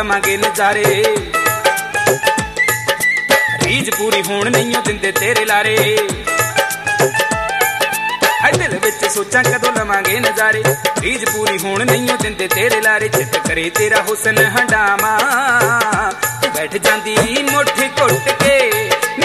लवांगे नजारे। रीझ पूरी होण नहीं दिंदे तेरे लारे, दिल विच सोचां कदों लवांगे नजारे। रीझ पूरी होण नहीं दिंदे तेरे लारे, चित करे तेरा हुस्न हंडामा, बैठ जांदी मुठ घुट के